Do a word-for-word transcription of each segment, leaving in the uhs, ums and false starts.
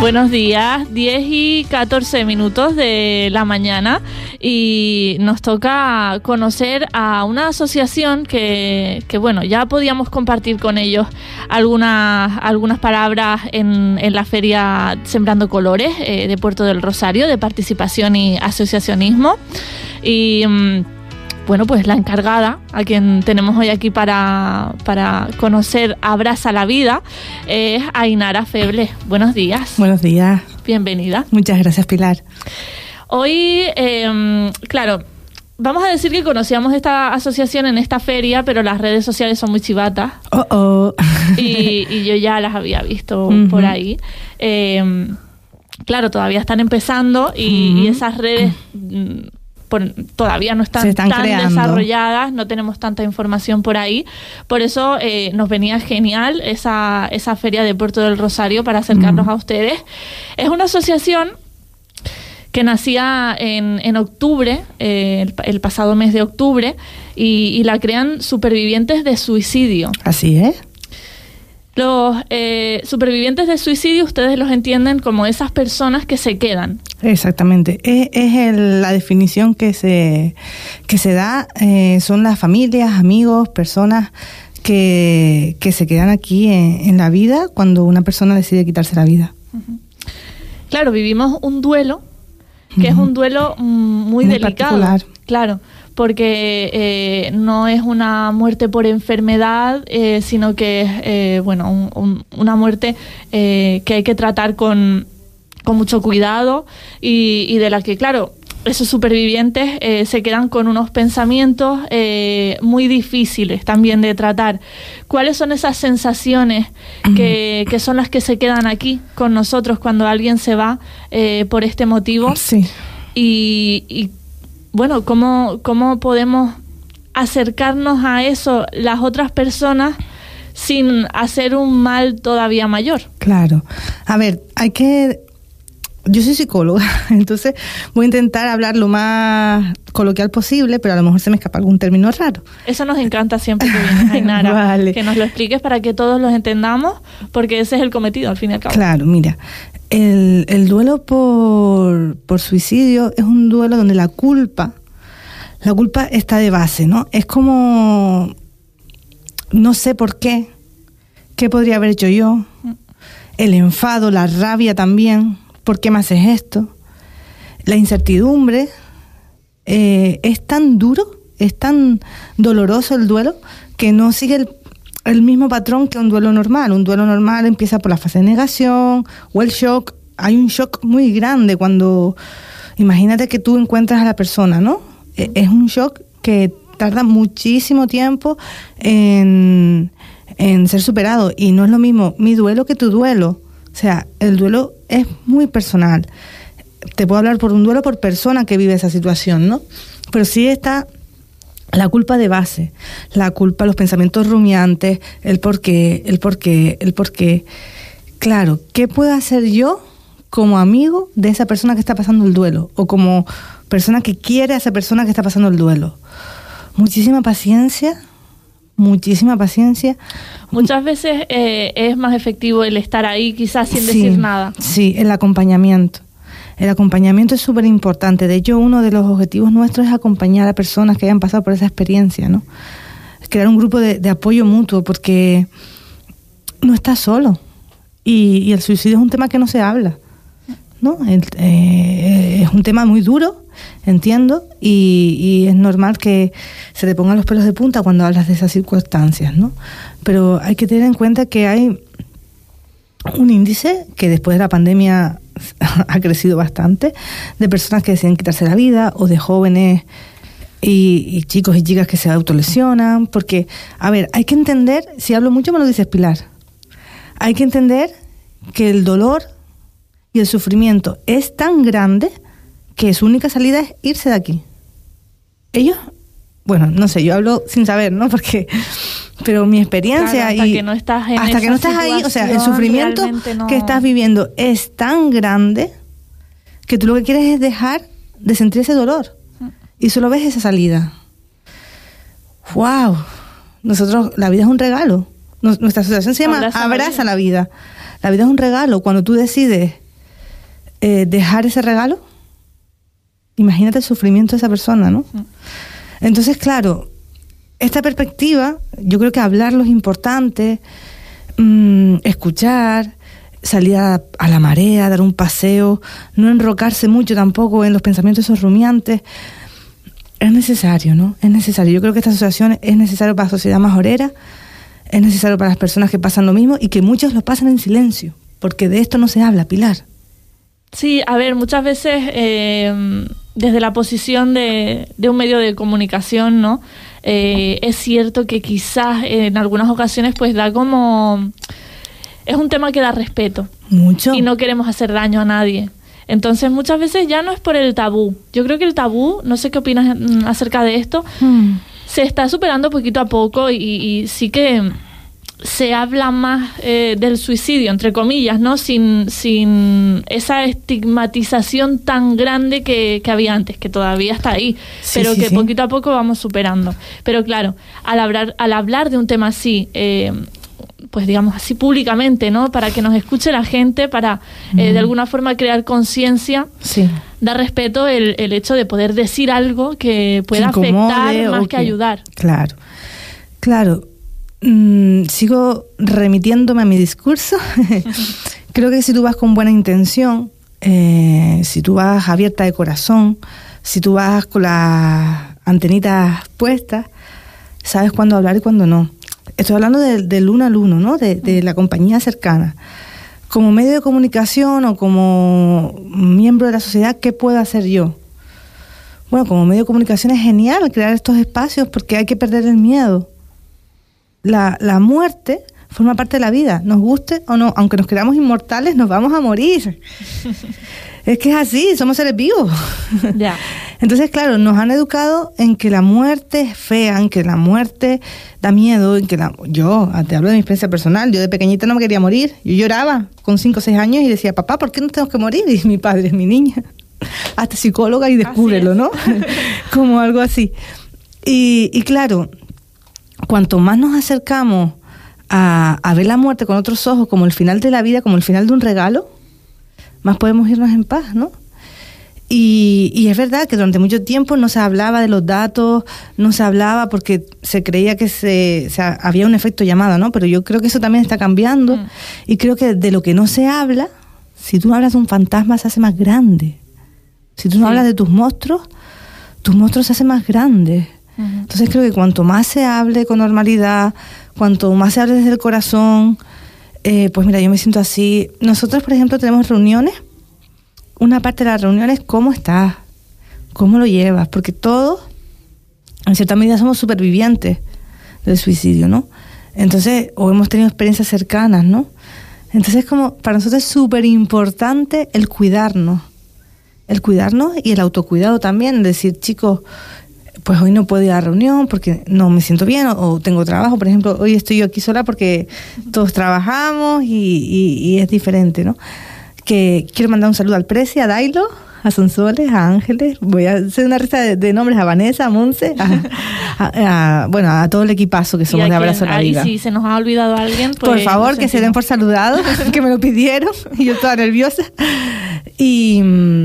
Buenos días, diez y catorce minutos de la mañana y nos toca conocer a una asociación que, que bueno, ya podíamos compartir con ellos algunas, algunas palabras en, en la Feria Sembrando Colores eh, de Puerto del Rosario, de participación y asociacionismo. Y bueno, pues la encargada, a quien tenemos hoy aquí para, para conocer Abraza la Vida, es Ainara Feble. Buenos días. Buenos días. Bienvenida. Muchas gracias, Pilar. Hoy, eh, claro, vamos a decir que conocíamos esta asociación en esta feria, pero las redes sociales son muy chivatas. Oh, oh. Y, y yo ya las había visto uh-huh. por ahí. Eh, claro, todavía están empezando y, uh-huh. y esas redes... Por, todavía no están, están tan creando. desarrolladas, no tenemos tanta información por ahí. Por eso eh, nos venía genial esa, esa feria de Puerto del Rosario para acercarnos mm. a ustedes. Es una asociación que nacía en, en octubre, eh, el, el pasado mes de octubre, y, y la crean supervivientes de suicidio. Así es. Los eh, supervivientes de suicidio, ustedes los entienden como esas personas que se quedan. Exactamente. Es, es el, la definición que se, que se da. Eh, son las familias, amigos, personas que, que se quedan aquí en, en la vida cuando una persona decide quitarse la vida. Uh-huh. Claro, vivimos un duelo, que uh-huh. es un duelo muy, muy delicado. Particular. Claro. Porque eh, no es una muerte por enfermedad, eh, sino que es eh, bueno, un, un, una muerte eh, que hay que tratar con, con mucho cuidado y, y de la que, claro, esos supervivientes eh, se quedan con unos pensamientos eh, muy difíciles también de tratar. ¿Cuáles son esas sensaciones que, que son las que se quedan aquí con nosotros cuando alguien se va eh, por este motivo? Sí. Y... y bueno, ¿cómo, cómo podemos acercarnos a eso las otras personas sin hacer un mal todavía mayor? Claro. A ver, hay que... Yo soy psicóloga, entonces voy a intentar hablar lo más coloquial posible, pero a lo mejor se me escapa algún término raro. Eso nos encanta siempre que vienes, Ainara. Vale. Que nos lo expliques para que todos los entendamos, porque ese es el cometido, al fin y al cabo. Claro, mira... El, el duelo por, por suicidio es un duelo donde la culpa, la culpa está de base, ¿no? Es como, no sé por qué, qué podría haber hecho yo, el enfado, la rabia también, ¿por qué me haces esto? La incertidumbre, eh, es tan duro, es tan doloroso el duelo que no sigue el el mismo patrón que un duelo normal. Un duelo normal empieza por la fase de negación o el shock. Hay un shock muy grande cuando... Imagínate que tú encuentras a la persona, ¿no? Es un shock que tarda muchísimo tiempo en, en ser superado. Y no es lo mismo mi duelo que tu duelo. O sea, el duelo es muy personal. Te puedo hablar por un duelo por persona que vive esa situación, ¿no? Pero sí está... La culpa de base, la culpa, los pensamientos rumiantes, el por qué, el por qué, el por qué. Claro, ¿qué puedo hacer yo como amigo de esa persona que está pasando el duelo? O como persona que quiere a esa persona que está pasando el duelo. Muchísima paciencia, muchísima paciencia. Muchas veces eh, es más efectivo el estar ahí quizás sin sí, decir nada. Sí, el acompañamiento. El acompañamiento es súper importante. De hecho, uno de los objetivos nuestros es acompañar a personas que hayan pasado por esa experiencia, ¿no? Crear un grupo de, de apoyo mutuo, porque no estás solo. Y, y el suicidio es un tema que no se habla, ¿no? El, eh, es un tema muy duro, entiendo, y, y es normal que se te pongan los pelos de punta cuando hablas de esas circunstancias, ¿no? Pero hay que tener en cuenta que hay un índice que después de la pandemia ha crecido bastante, de personas que deciden quitarse la vida o de jóvenes y, y chicos y chicas que se autolesionan, porque, a ver, hay que entender, si hablo mucho me lo dices, Pilar, hay que entender que el dolor y el sufrimiento es tan grande que su única salida es irse de aquí. Ellos, bueno, no sé, yo hablo sin saber, ¿no? Porque... Pero mi experiencia claro, hasta y que no estás en hasta que no estás ahí, o sea, el sufrimiento no... que estás viviendo es tan grande que tú lo que quieres es dejar de sentir ese dolor y solo ves esa salida. ¡Wow! Nosotros, la vida es un regalo. Nos, nuestra asociación se llama Abraza, Abraza la vida. La vida es un regalo. Cuando tú decides eh, dejar ese regalo. Imagínate el sufrimiento de esa persona, ¿no? Uh-huh. Entonces, claro, esta perspectiva, yo creo que hablarlo es importante, mmm, escuchar, salir a, a la marea, dar un paseo, no enrocarse mucho tampoco en los pensamientos esos rumiantes. Es necesario, ¿no? Es necesario. Yo creo que esta asociación es necesario para la sociedad majorera, es necesario para las personas que pasan lo mismo y que muchos lo pasan en silencio, porque de esto no se habla, Pilar. Sí, a ver, muchas veces eh, desde la posición de, de un medio de comunicación, ¿no? Eh, es cierto que quizás en algunas ocasiones pues da como... Es un tema que da respeto. Mucho. Y no queremos hacer daño a nadie. Entonces muchas veces ya no es por el tabú. Yo creo que el tabú, no sé qué opinas acerca de esto, hmm. se está superando poquito a poco y, y sí que se habla más eh, del suicidio, entre comillas, ¿no? Sin, sin esa estigmatización tan grande que, que había antes, que todavía está ahí, sí, pero sí, que sí. poquito a poco vamos superando. Pero claro, al hablar, al hablar de un tema así... Eh, pues digamos así públicamente, ¿no? Para que nos escuche la gente, para mm. eh, de alguna forma crear conciencia, sí. da respeto el, el hecho de poder decir algo que pueda que afectar más que, que ayudar. Claro, claro. Mm, sigo remitiéndome a mi discurso. Creo que si tú vas con buena intención, eh, si tú vas abierta de corazón, si tú vas con las antenitas puestas, sabes cuándo hablar y cuándo no. Estoy hablando del de uno al uno, ¿no? De, de la compañía cercana. Como medio de comunicación o como miembro de la sociedad, ¿qué puedo hacer yo? Bueno, como medio de comunicación es genial crear estos espacios porque hay que perder el miedo. La, la muerte forma parte de la vida, nos guste o no. Aunque nos creamos inmortales, nos vamos a morir. Es que es así, somos seres vivos. Ya. Entonces, claro, nos han educado en que la muerte es fea, en que la muerte da miedo, en que la... Yo, te hablo de mi experiencia personal, yo de pequeñita no me quería morir. Yo lloraba con cinco o seis años y decía, papá, ¿por qué no tengo que morir? Y mi padre es mi niña. Hazte psicóloga y descúbrelo, ¿no? Como algo así. Y, y claro, cuanto más nos acercamos a, a ver la muerte con otros ojos, como el final de la vida, como el final de un regalo, más podemos irnos en paz, ¿no? Y, y es verdad que durante mucho tiempo no se hablaba de los datos, no se hablaba porque se creía que se, o sea, había un efecto llamada, ¿no? Pero yo creo que eso también está cambiando mm. y creo que de lo que no se habla, si tú no hablas de un fantasma se hace más grande. Si tú no sí. hablas de tus monstruos, tus monstruos se hacen más grandes. Uh-huh. Entonces creo que cuanto más se hable con normalidad, cuanto más se hable desde el corazón, eh, pues mira, yo me siento así. Nosotros, por ejemplo, tenemos reuniones. Una parte de las reuniones, ¿cómo estás? ¿Cómo lo llevas? Porque todos, en cierta medida, somos supervivientes del suicidio, ¿no? Entonces, o hemos tenido experiencias cercanas, ¿no? Entonces, como para nosotros es súper importante el cuidarnos. El cuidarnos y el autocuidado también. Decir, chicos, pues hoy no puedo ir a la reunión porque no me siento bien o, o tengo trabajo. Por ejemplo, hoy estoy yo aquí sola porque todos trabajamos y, y, y es diferente, ¿no? Que quiero mandar un saludo al Preci, a Dailo, a Sonsoles, a Ángeles. Voy a hacer una lista de, de nombres a Vanessa, a Monse, a, a, a, bueno, a todo el equipazo que somos de Abrazo a la Vida. Y si se nos ha olvidado a alguien, pues... Por favor, que se den por saludados, que me lo pidieron y yo estaba nerviosa. Y,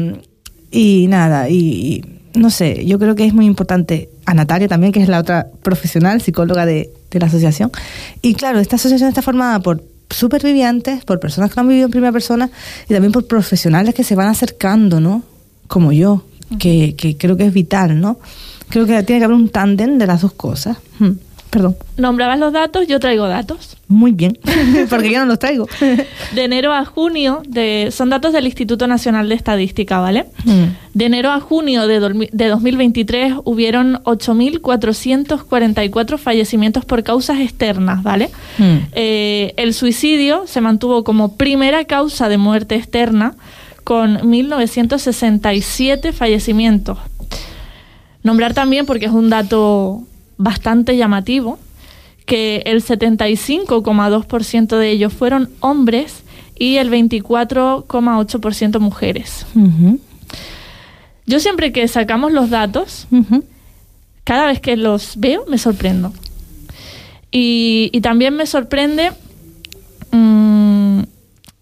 y nada, y, y no sé, yo creo que es muy importante a Natalia también, que es la otra profesional, psicóloga de, de la asociación. Y claro, esta asociación está formada por supervivientes, por personas que lo han vivido en primera persona y también por profesionales que se van acercando, ¿no? Como yo, uh-huh. que, que creo que es vital, ¿no? Creo que tiene que haber un tándem de las dos cosas. Hmm. Perdón. Nombrabas los datos, yo traigo datos. Muy bien, porque yo no los traigo. De enero a junio, de, son datos del Instituto Nacional de Estadística, ¿vale? Hmm. De enero a junio de, do, de dos mil veintitrés hubieron ocho mil cuatrocientos cuarenta y cuatro fallecimientos por causas externas, ¿vale? Hmm. Eh, el suicidio se mantuvo como primera causa de muerte externa con mil novecientos sesenta y siete fallecimientos. Nombrar también, porque es un dato bastante llamativo, que el setenta y cinco coma dos por ciento de ellos fueron hombres y el veinticuatro coma ocho por ciento mujeres. Uh-huh. Yo siempre que sacamos los datos, uh-huh. cada vez que los veo me sorprendo. Y, y también me sorprende mmm,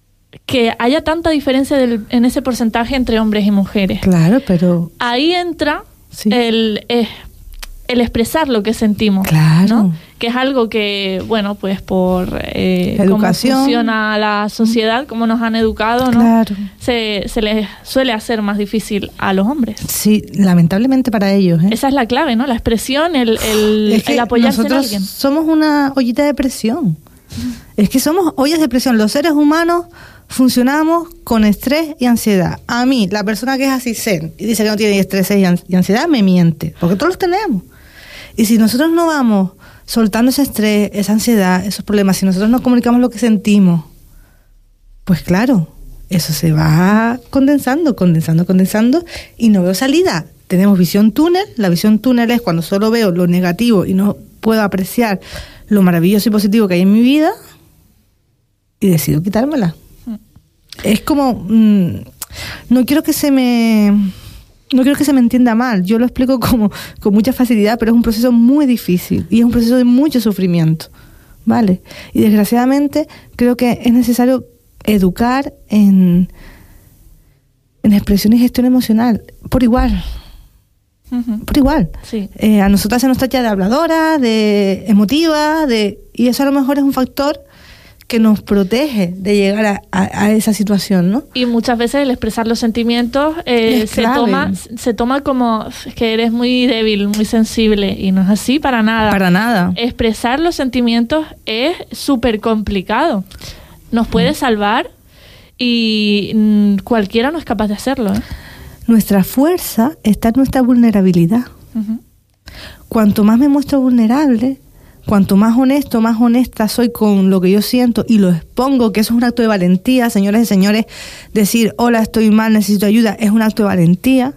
que haya tanta diferencia del, en ese porcentaje entre hombres y mujeres. Claro, pero... Ahí entra sí. el, eh, el expresar lo que sentimos, claro. ¿no? Que es algo que, bueno, pues por eh, educación, cómo funciona la sociedad, cómo nos han educado, ¿no? Claro. Se, se les suele hacer más difícil a los hombres. Sí, lamentablemente para ellos, ¿eh? Esa es la clave, ¿no? La expresión, el, el, es que el apoyarse en alguien. Somos una ollita de presión. Es que somos ollas de presión. Los seres humanos funcionamos con estrés y ansiedad. A mí, la persona que es así zen y dice que no tiene estrés y ansiedad, me miente, porque todos los tenemos. Y si nosotros no vamos soltando ese estrés, esa ansiedad, esos problemas, si nosotros no comunicamos lo que sentimos, pues claro, eso se va condensando, condensando, condensando, y no veo salida. Tenemos visión túnel. La visión túnel es cuando solo veo lo negativo y no puedo apreciar lo maravilloso y positivo que hay en mi vida, y decido quitármela. Mm. Es como... Mmm, no quiero que se me... No quiero que se me entienda mal. Yo lo explico como con mucha facilidad, pero es un proceso muy difícil y es un proceso de mucho sufrimiento, ¿vale? Y desgraciadamente creo que es necesario educar en, en expresión y gestión emocional por igual. Uh-huh. Por igual. Sí. Eh, a nosotras se nos tacha de habladora, de emotiva, de y eso a lo mejor es un factor que nos protege de llegar a, a, a esa situación, ¿no? Y muchas veces el expresar los sentimientos eh, se toma se toma como es que eres muy débil, muy sensible, y no es así para nada. Para nada. Expresar los sentimientos es súper complicado. Nos puede salvar y mm, cualquiera no es capaz de hacerlo, ¿eh? Nuestra fuerza está en nuestra vulnerabilidad. Uh-huh. Cuanto más me muestro vulnerable, cuanto más honesto, más honesta soy con lo que yo siento y lo expongo, que eso es un acto de valentía, señoras y señores. Decir, hola, estoy mal, necesito ayuda, es un acto de valentía.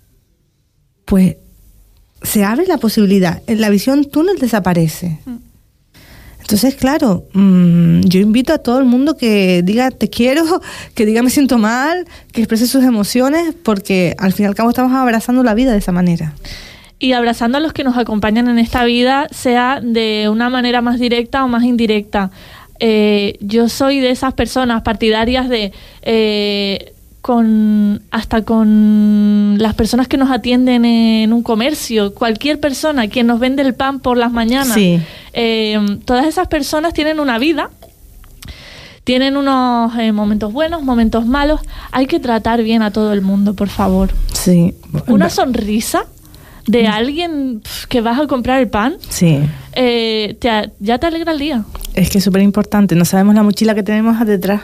Pues se abre la posibilidad. La visión túnel desaparece. Uh-huh. Entonces, claro, mmm, yo invito a todo el mundo que diga te quiero, que diga me siento mal, que exprese sus emociones, porque al fin y al cabo estamos abrazando la vida de esa manera. Y abrazando a los que nos acompañan en esta vida, sea de una manera más directa o más indirecta. Eh, yo soy de esas personas partidarias de... Eh, con hasta con las personas que nos atienden en un comercio, cualquier persona, quien nos vende el pan por las mañanas, sí. eh, todas esas personas tienen una vida, tienen unos eh, momentos buenos, momentos malos. Hay que tratar bien a todo el mundo, por favor. Sí. Una sonrisa de alguien que vas a comprar el pan, sí. eh, te, ya te alegra el día. Es que es súper importante, no sabemos la mochila que tenemos detrás.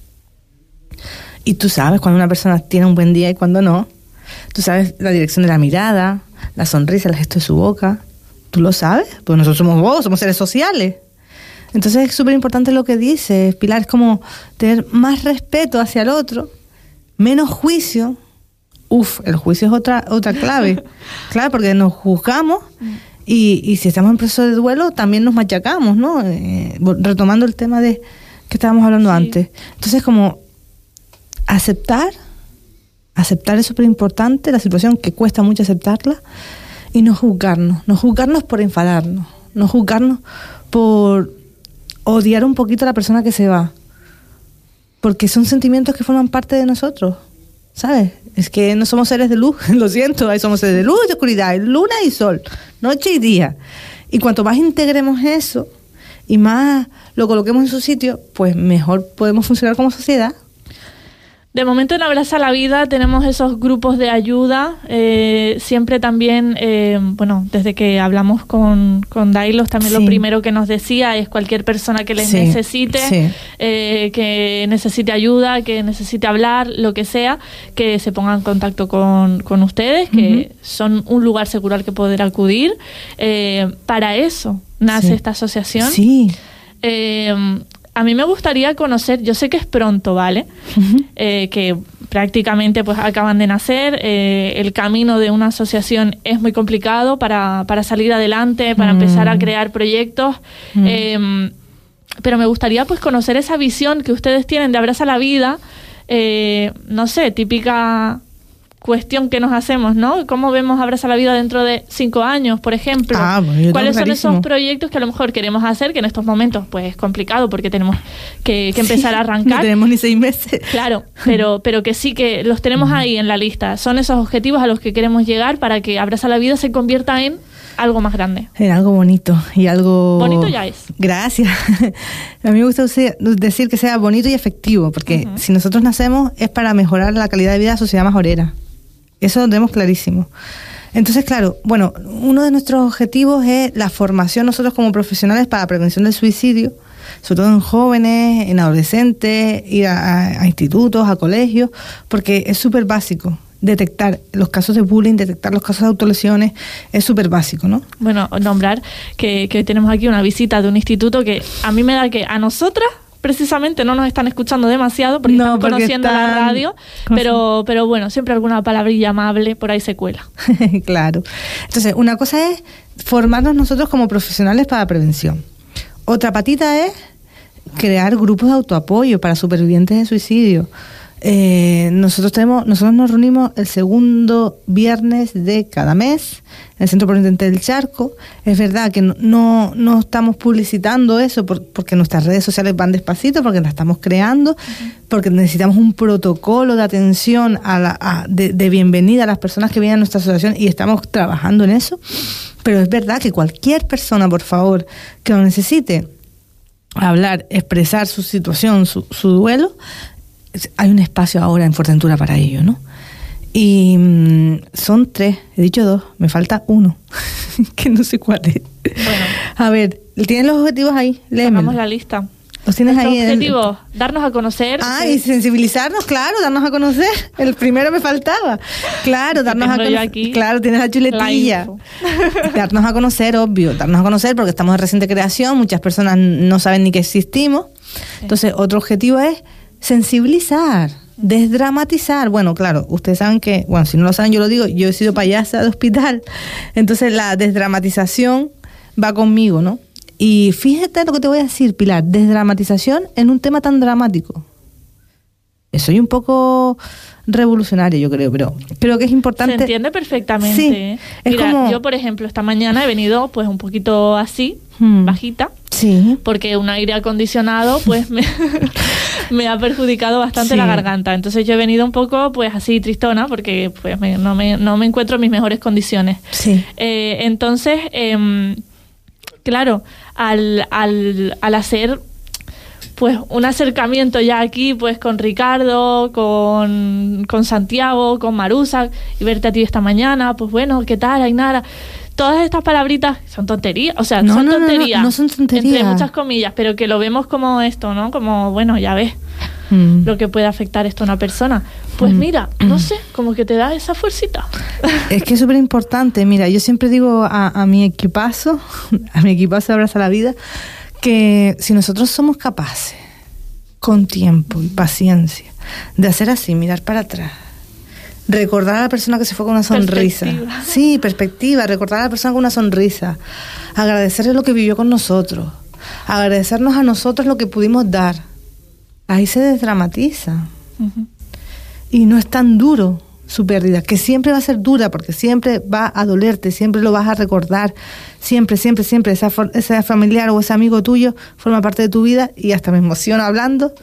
Y tú sabes cuando una persona tiene un buen día y cuando no. Tú sabes la dirección de la mirada, la sonrisa, el gesto de su boca. Tú lo sabes, pues nosotros somos vos, somos seres sociales. Entonces es súper importante lo que dices, Pilar, es como tener más respeto hacia el otro, menos juicio. Uf, el juicio es otra otra clave. Claro, porque nos juzgamos y, y si estamos en proceso de duelo también nos machacamos, ¿no? Eh, retomando el tema de que estábamos hablando sí. antes. Entonces como... Aceptar, aceptar es súper importante, la situación que cuesta mucho aceptarla, y no juzgarnos, no juzgarnos por enfadarnos, no juzgarnos por odiar un poquito a la persona que se va, porque son sentimientos que forman parte de nosotros, ¿sabes? Es que no somos seres de luz, lo siento, ahí somos seres de luz y de oscuridad, luna y sol, noche y día, y cuanto más integremos eso y más lo coloquemos en su sitio, pues mejor podemos funcionar como sociedad. De momento en Abraza la Vida tenemos esos grupos de ayuda, eh, siempre también, eh, bueno, desde que hablamos con, con Dailos, también sí. Lo primero que nos decía es cualquier persona que les sí, necesite, sí. Eh, que necesite ayuda, que necesite hablar, lo que sea, que se ponga en contacto con, con ustedes, que uh-huh. son un lugar seguro al que poder acudir. Eh, para eso nace sí. esta asociación. Sí. Eh, A mí me gustaría conocer, yo sé que es pronto, ¿vale? Uh-huh. Eh, que prácticamente pues acaban de nacer, eh, el camino de una asociación es muy complicado para, para salir adelante, para mm. empezar a crear proyectos, mm. eh, pero me gustaría pues conocer esa visión que ustedes tienen de Abraza la Vida, eh, no sé, típica cuestión que nos hacemos, ¿no? ¿Cómo vemos Abraza la Vida dentro de cinco años, por ejemplo? Ah, bueno, ¿Cuáles son clarísimo. esos proyectos que a lo mejor queremos hacer, que en estos momentos pues es complicado porque tenemos que, que empezar sí, a arrancar? No tenemos ni seis meses. Claro, pero, pero que sí que los tenemos ahí en la lista. Son esos objetivos a los que queremos llegar para que Abraza la Vida se convierta en algo más grande. En algo bonito y algo... Bonito ya es. Gracias. A mí me gusta decir que sea bonito y efectivo, porque uh-huh. si nosotros nacemos es para mejorar la calidad de vida de la sociedad majorera. Eso lo tenemos clarísimo. Entonces, claro, bueno, uno de nuestros objetivos es la formación nosotros como profesionales para la prevención del suicidio, sobre todo en jóvenes, en adolescentes, ir a, a institutos, a colegios, porque es súper básico. Detectar los casos de bullying, detectar los casos de autolesiones, es súper básico, ¿no? Bueno, nombrar que, que tenemos aquí una visita de un instituto que a mí me da que a nosotras precisamente no nos están escuchando demasiado porque no, están porque conociendo están... la radio, pero, pero bueno, siempre alguna palabrilla amable por ahí se cuela. Claro. Entonces, una cosa es formarnos nosotros como profesionales para la prevención. Otra patita es crear grupos de autoapoyo para supervivientes de suicidio. Eh, nosotros tenemos, nosotros nos reunimos el segundo viernes de cada mes en el Centro Polivalente del Charco. Es verdad que no, no, no estamos publicitando eso por, porque nuestras redes sociales van despacito, porque las estamos creando, uh-huh. porque necesitamos un protocolo de atención a la, a, de, de bienvenida a las personas que vienen a nuestra asociación y estamos trabajando en eso. Pero es verdad que cualquier persona, por favor, que lo necesite hablar, expresar su situación, su, su duelo, hay un espacio ahora en Fuerteventura para ello, ¿no? Y mmm, son tres, he dicho dos, me falta uno, que no sé cuál es. Bueno. A ver, ¿tienes los objetivos ahí? Léeme. Sacamos la lista. ¿Los tienes ahí? Objetivos, en... darnos a conocer. Ah, y sensibilizarnos, claro, darnos a conocer. El primero me faltaba. Claro, darnos a conocer. Claro, tienes la chuletilla. La darnos a conocer, obvio, darnos a conocer porque estamos en reciente creación, muchas personas no saben ni que existimos. Sí. Entonces, otro objetivo es sensibilizar, desdramatizar. Bueno, claro, ustedes saben que, bueno, si no lo saben yo lo digo, yo he sido payasa de hospital, entonces la desdramatización va conmigo, ¿no? Y fíjate lo que te voy a decir, Pilar, desdramatización en un tema tan dramático. Soy un poco revolucionaria, yo creo, pero creo que es importante. Se entiende perfectamente. Sí, ¿eh? es Mira, como... yo, por ejemplo, esta mañana he venido pues un poquito así, hmm. bajita, sí. porque un aire acondicionado pues me, me ha perjudicado bastante sí. la garganta. Entonces yo he venido un poco pues así tristona, porque pues me, no, me, no me encuentro en mis mejores condiciones. Sí. Eh, entonces, eh, claro, al, al, al hacer... pues un acercamiento ya aquí pues con Ricardo, con, con Santiago, con Marusa, y verte a ti esta mañana, pues bueno, ¿qué tal, Ainara? Todas estas palabritas son tonterías, o sea, no, son no, tonterías, no, no son tonterías, entre muchas comillas, pero que lo vemos como esto, ¿no? Como, bueno, ya ves mm. lo que puede afectar esto a una persona. Pues mm. mira, no sé, como que te da esa fuercita. Es que es súper importante. Mira, yo siempre digo a, a mi equipazo, a mi equipazo de Abraza la Vida, que si nosotros somos capaces, con tiempo y paciencia, de hacer así, mirar para atrás, recordar a la persona que se fue con una sonrisa. Perspectiva. Sí, perspectiva, recordar a la persona con una sonrisa, agradecerle lo que vivió con nosotros, agradecernos a nosotros lo que pudimos dar. Ahí se desdramatiza. Uh-huh. Y no es tan duro su pérdida, que siempre va a ser dura, porque siempre va a dolerte, siempre lo vas a recordar, siempre, siempre, siempre, esa, ese familiar o ese amigo tuyo forma parte de tu vida, y hasta me emociono hablando,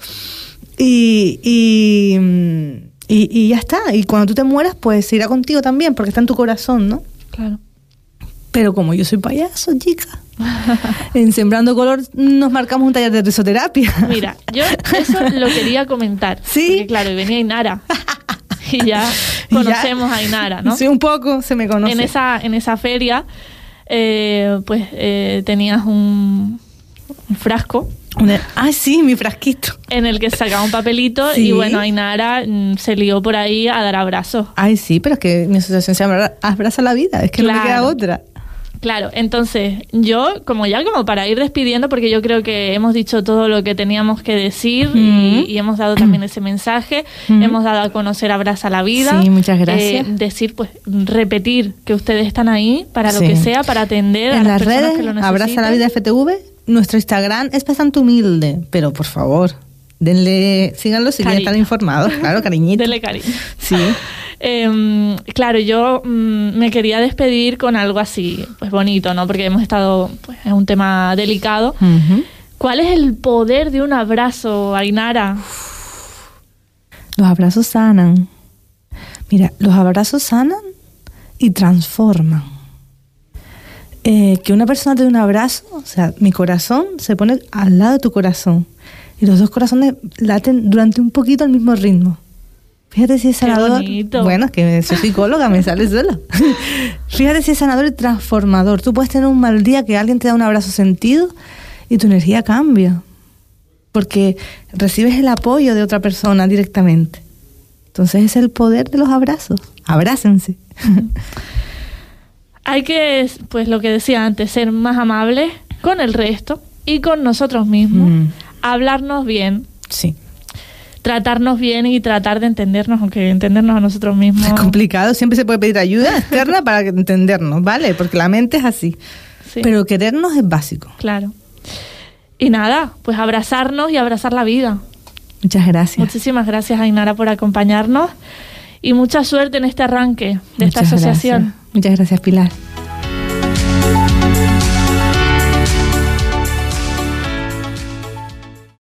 y, y, y, y ya está, y cuando tú te mueras, pues se irá contigo también, porque está en tu corazón, ¿no? Claro. Pero como yo soy payaso, chica, en Sembrando Color nos marcamos un taller de risoterapia. Mira, yo eso lo quería comentar, ¿sí? Porque claro, y venía Ainara. Y ya conocemos ya, a Ainara, ¿no? Sí, un poco se me conoce. En esa, en esa feria, eh, pues eh, tenías un, un frasco. Una, ah, sí, mi frasquito. En el que sacaba un papelito, sí. Y bueno, Ainara mm, se lió por ahí a dar abrazos. Ay, sí, pero es que mi asociación se llama Abraza la Vida, es que claro. No me queda otra. Claro, entonces yo, como ya como para ir despidiendo, porque yo creo que hemos dicho todo lo que teníamos que decir, mm-hmm. y, y hemos dado también ese mensaje, mm-hmm. hemos dado a conocer Abraza la Vida. Sí, muchas gracias. Eh, decir, pues, repetir que ustedes están ahí para lo sí. que sea, para atender en a las, las personas redes, que lo necesitan. Abraza la Vida F T V, nuestro Instagram es bastante humilde, pero por favor, Denle, síganlo si quieren estar informados, claro, cariñito. Denle cariño. Sí. Eh, claro, yo mm, me quería despedir con algo así, pues bonito, ¿no? Porque hemos estado, pues es un tema delicado. Uh-huh. ¿Cuál es el poder de un abrazo, Ainara? Los abrazos sanan. Mira, los abrazos sanan y transforman. Eh, que una persona te dé un abrazo, o sea, mi corazón se pone al lado de tu corazón y los dos corazones laten durante un poquito al mismo ritmo. Fíjate si es sanador. Bueno, es que soy psicóloga, me sale sola. Fíjate si es sanador y transformador. Tú puedes tener un mal día que alguien te da un abrazo sentido y tu energía cambia. Porque recibes el apoyo de otra persona directamente. Entonces es el poder de los abrazos. Abrácense. Hay que, pues lo que decía antes, ser más amables con el resto y con nosotros mismos. Mm. Hablarnos bien. Sí. Tratarnos bien y tratar de entendernos, aunque entendernos a nosotros mismos... Es complicado, siempre se puede pedir ayuda externa para entendernos, ¿vale? Porque la mente es así. Sí. Pero querernos es básico. Claro. Y nada, pues abrazarnos y abrazar la vida. Muchas gracias. Muchísimas gracias, Ainara, por acompañarnos y mucha suerte en este arranque de Muchas esta asociación. Gracias. Muchas gracias, Pilar.